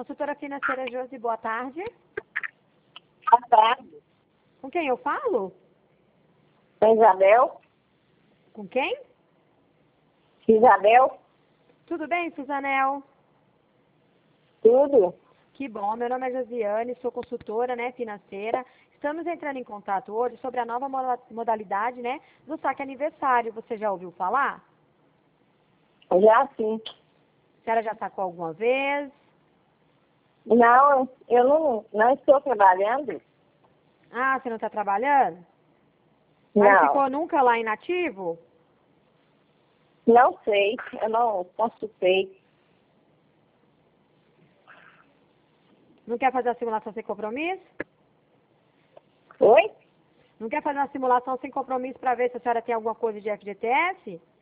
Consultora financeira Josi, boa tarde. Boa tarde. Com quem eu falo? Com Isabel? Com quem? Isabel? Tudo bem, Suzanel? Tudo? Que bom, meu nome é Josiane, sou consultora, né, financeira. Estamos entrando em contato hoje sobre a nova modalidade, né, do saque aniversário. Você já ouviu falar? Já sim. A senhora já sacou alguma vez? Não, eu não estou trabalhando. Ah, você não está trabalhando? Mas não Não. ficou nunca lá inativo? Não sei. Eu não consultei. Não quer fazer a simulação sem compromisso? Oi? Não quer fazer uma simulação sem compromisso para ver se a senhora tem alguma coisa de FGTS?